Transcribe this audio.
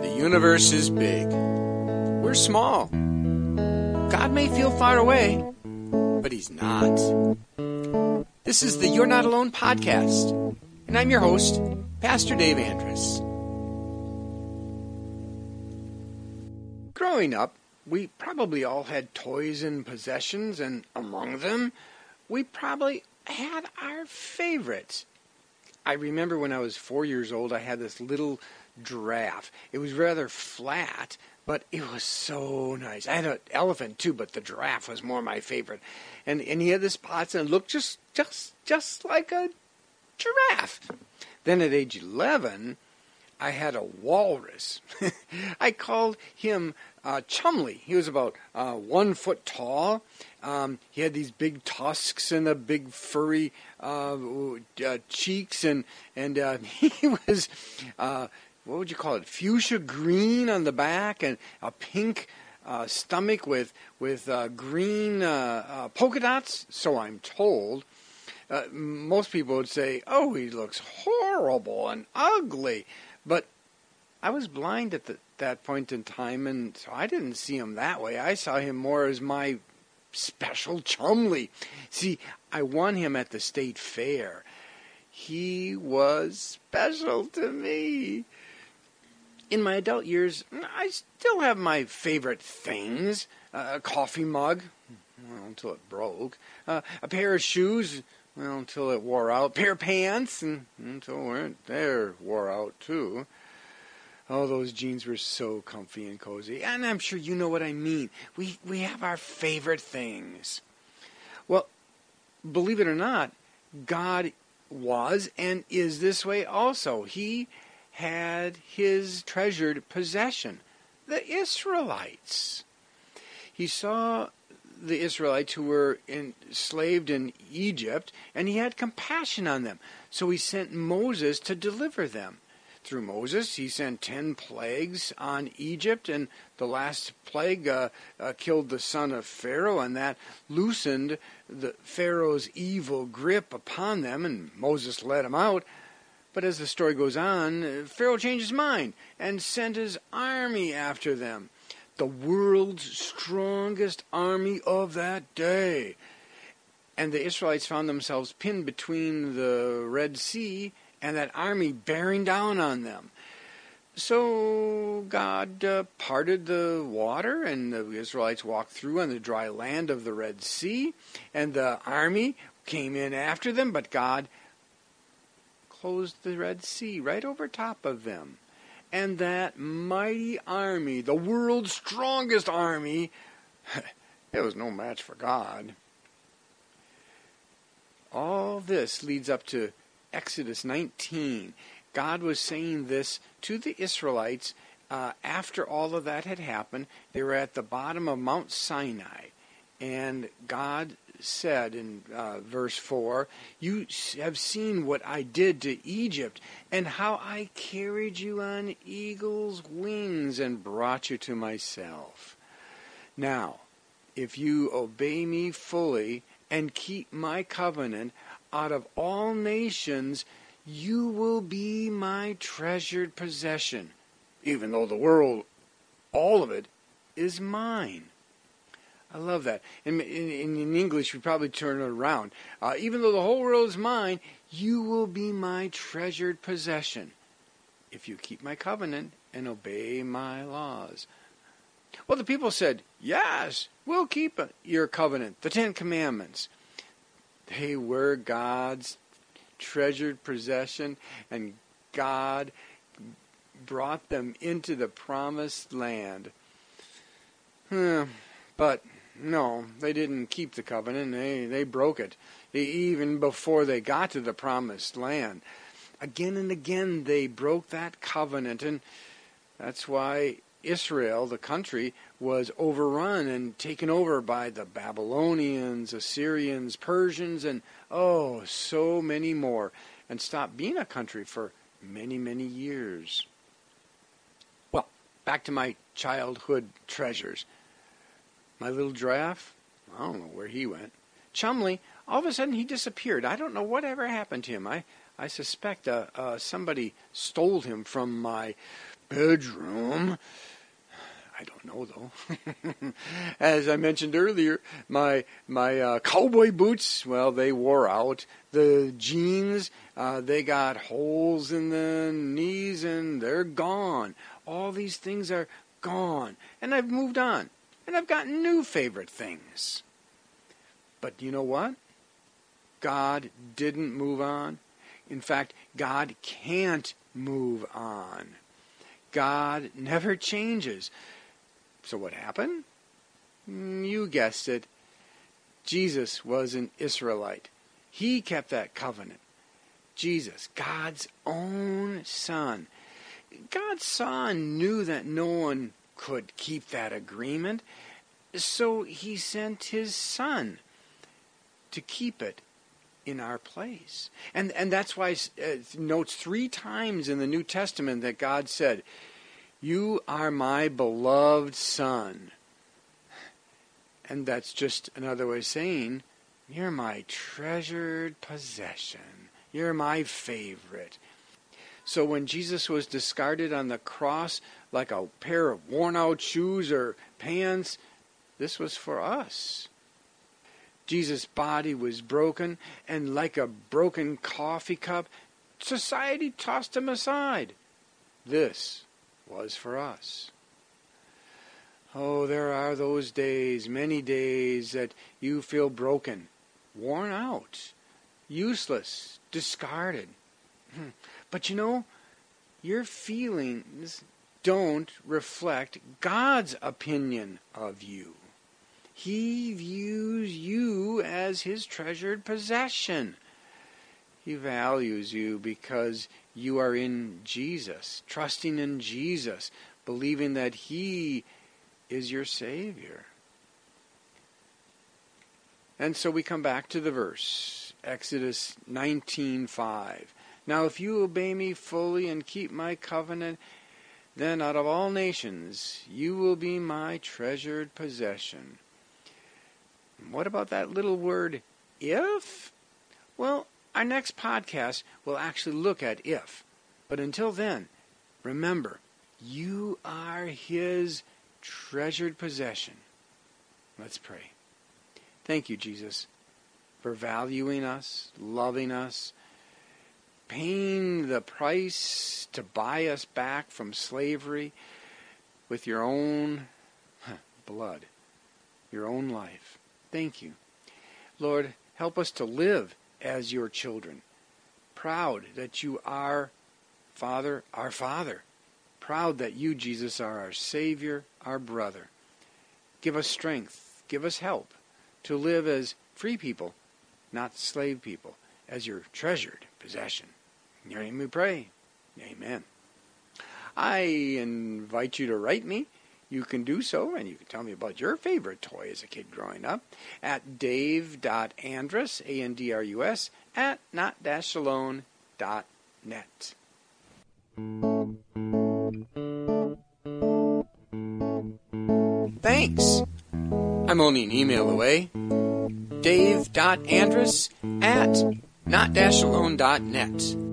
The universe is big. We're small. God may feel far away, but He's not. This is the You're Not Alone podcast, and I'm your host, Pastor Dave Andrus. Growing up, we probably all had toys and possessions, and among them, we probably had our favorites. I remember when I was 4 years old, I had this little giraffe. It was rather flat, but it was so nice. I had an elephant too, but the giraffe was more my favorite. And he had the spots and it looked just like a giraffe. Then at age 11, I had a walrus. I called him Chumley. He was about 1 foot tall. He had these big tusks and the big furry cheeks, and he was what would you call it? Fuchsia green on the back and a pink stomach with green polka dots. So I'm told. Most people would say, "Oh, he looks horrible and ugly," but I was blind at that point in time, and so I didn't see him that way. I saw him more as my special Chumley. See, I won him at the state fair. He was special to me. In my adult years, I still have my favorite things. A coffee mug, well, until it broke. A pair of shoes, well, until it wore out. A pair of pants, and until they wore out too. Oh, those jeans were so comfy and cozy. And I'm sure you know what I mean. We have our favorite things. Well, believe it or not, God was and is this way also. He had His treasured possession, the Israelites. He saw the Israelites who were enslaved in Egypt, and He had compassion on them. So He sent Moses to deliver them. Through Moses, He sent 10 plagues on Egypt, and the last plague killed the son of Pharaoh, and that loosened the Pharaoh's evil grip upon them, and Moses let him out. But as the story goes on, Pharaoh changed his mind and sent his army after them, the world's strongest army of that day. And the Israelites found themselves pinned between the Red Sea and that army bearing down on them. So God parted the water, and the Israelites walked through on the dry land of the Red Sea, and the army came in after them, but God closed the Red Sea right over top of them. And that mighty army, the world's strongest army, it was no match for God. All this leads up to Exodus 19. God was saying this to the Israelites after all of that had happened. They were at the bottom of Mount Sinai, and God said in verse 4, "You have seen what I did to Egypt, and how I carried you on eagle's wings and brought you to myself. Now, if you obey me fully and keep my covenant, out of all nations you will be my treasured possession, even though the world, all of it, is mine." I love that. In English, we probably turn it around. Even though the whole world is mine, you will be my treasured possession if you keep my covenant and obey my laws. Well, the people said, "Yes, we'll keep your covenant, the 10 Commandments." They were God's treasured possession, and God brought them into the promised land. But no, they didn't keep the covenant. They broke it, even before they got to the promised land. Again and again they broke that covenant, and that's why Israel, the country, was overrun and taken over by the Babylonians, Assyrians, Persians, and so many more, and stopped being a country for many, many years. Well, back to my childhood treasures. My little giraffe, I don't know where he went. Chumley, all of a sudden he disappeared. I don't know whatever happened to him. I suspect somebody stole him from my bedroom. I don't know, though. As I mentioned earlier, my cowboy boots, well, they wore out. The jeans, they got holes in the knees and they're gone. All these things are gone. And I've moved on. And I've gotten new favorite things. But you know what? God didn't move on. In fact, God can't move on. God never changes. So what happened? You guessed it. Jesus was an Israelite. He kept that covenant. Jesus, God's own Son. God saw and knew that no one could keep that agreement, so He sent His Son to keep it in our place. And that's why it notes 3 times in the New Testament that God said, "You are my beloved Son." And that's just another way of saying, you're my treasured possession. You're my favorite. So when Jesus was discarded on the cross like a pair of worn-out shoes or pants, this was for us. Jesus' body was broken, and like a broken coffee cup, society tossed Him aside. This was for us. Oh, there are those days, many days, that you feel broken, worn out, useless, discarded. But you know, your feelings don't reflect God's opinion of you. He views you as His treasured possession. He values you because you are in Jesus, trusting in Jesus, believing that He is your Savior. And so we come back to the verse, Exodus 19:5. Now if you obey me fully and keep my covenant, then out of all nations you will be my treasured possession. What about that little word, if? Well, our next podcast will actually look at if. But until then, remember, you are His treasured possession. Let's pray. Thank you, Jesus, for valuing us, loving us, paying the price to buy us back from slavery with your own blood, your own life. Thank you. Lord, help us to live as your children, proud that you are, Father, our Father, proud that you, Jesus, are our Savior, our brother. Give us strength, give us help to live as free people, not slave people, as your treasured possession. In your name we pray. Amen. I invite you to write me. You can do so, and you can tell me about your favorite toy as a kid growing up at dave.andrus, A-N-D-R-U-S, at not-alone.net. Thanks. I'm only an email away. dave.andrus at not-alone.net.